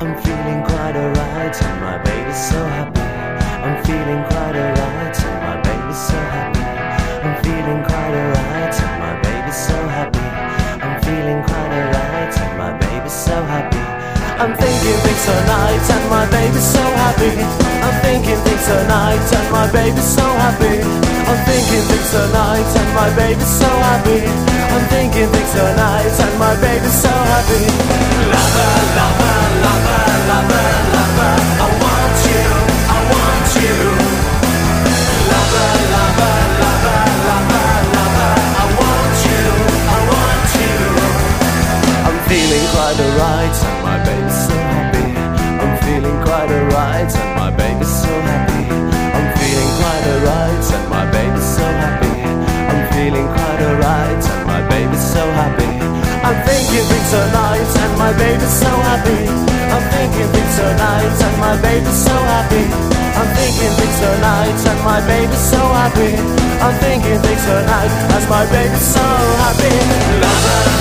I'm feeling quite alright and my baby's so happy. I'm feeling quite alright and my baby's so happy. I'm feeling quite alright and my baby's so happy. I'm feeling quite alright and my baby's so happy. I'm thinking things tonight and my baby's so happy. I'm thinking things tonight and my baby's so happy. I'm thinking things tonight and my baby's so happy. I'm thinking things tonight and my baby's so happy. Lover, lover, lover, lover, lover, I want you, I want you. Lover, lover, lover, lover, lover, I want you, I want you. I'm feeling quite alright and my baby's so happy. I'm feeling quite alright and my baby's so happy. I'm feeling quite alright and my baby's so happy. I'm feeling quite alright and my baby's so happy. I'm thinking things tonight and my baby's so happy. I'm thinking things tonight and my baby's so happy. I'm thinking things tonight and my baby's so happy. I'm thinking things tonight as my baby's so happy. Lover,